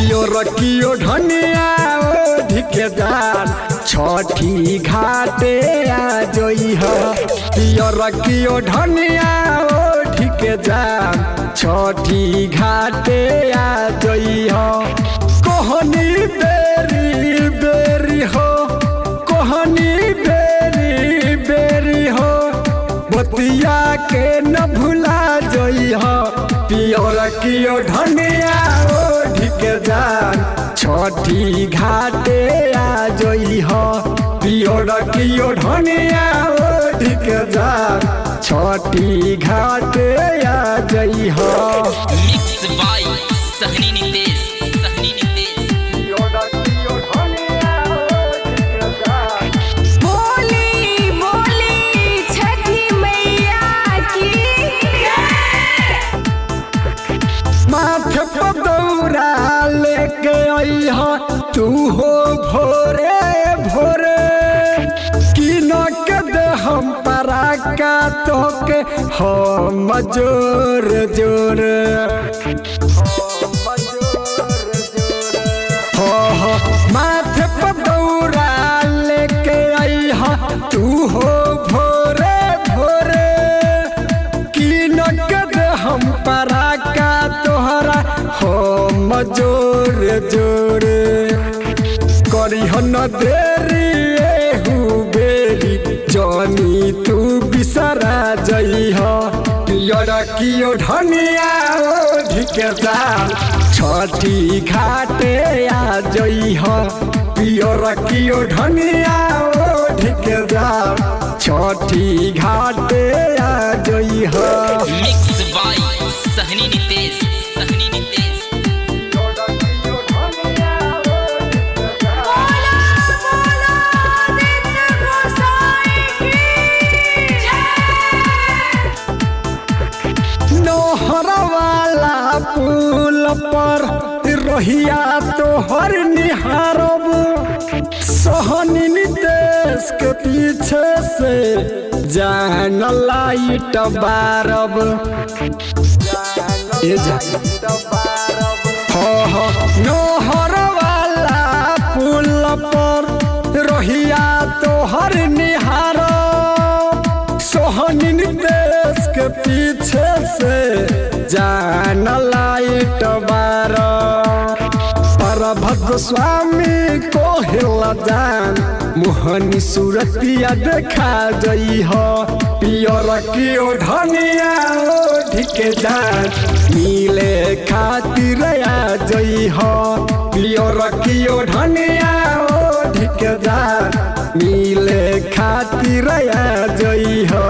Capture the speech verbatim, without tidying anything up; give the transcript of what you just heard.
पियो रखियो धनिया ओ ढिके जान छठी घाटे आ जोई हो पियो रखियो धनिया ओ ढिके जान छठी घाटे आ जोई हो कोहनी बेरी बेरी हो कोहनी बेरी बेरी हो बतिया के न भुला जोई हो पियो रखियो धनिया ओ ढिके जान छठी घाटे आ जोई हो पियो रखियो धनिया ओ ढिके जान छठी घाटे आ जोई हो मिक्स बाय सहनी नितेश सहनी नितेश पियो रखियो धनिया ओ ढिके जान बोली बोली छठी मैया की माथे पर दौरा लेके आई हो तू हो भोरे भोरे किन के दे हम परा का तोके हम जोर जोर हो हो माथे पर दौरा लेके आई हो तू हो भोरे भोरे किन के दे हम परा का तोहरा हम जोर जोर करी न देरी एहू बेरी जानी तू बिसरा जई हो पियो रखियो धनिया ओ ढिके जान छठी घाटे आ जई हो पियो रखियो धनिया ओ ढिके जान छठी घाटे आ जई हो मिक्स बाय सहनी नितेश सहनी नितेश बोला बोला नित्य गोसाई की जय नोहर वाला पुल पर रोहिया तोहर निहारब सहनी नितेश के पीछे से जान लाइट बारब ए जा हो हो नोहर वाला पुल पर रोहिया तोहर निहारब सोहनी नितेश के पीछे से जान लाइट बारब भद्र स्वामी को हिला जान मोहनी सूरतिया देखा जई हो पियो रखियो धनिया ओ ढिके जान मिले खातिर आ जई हो पियो रखियो धनिया ओ ढिके जान मिले खातिर आ जई हो।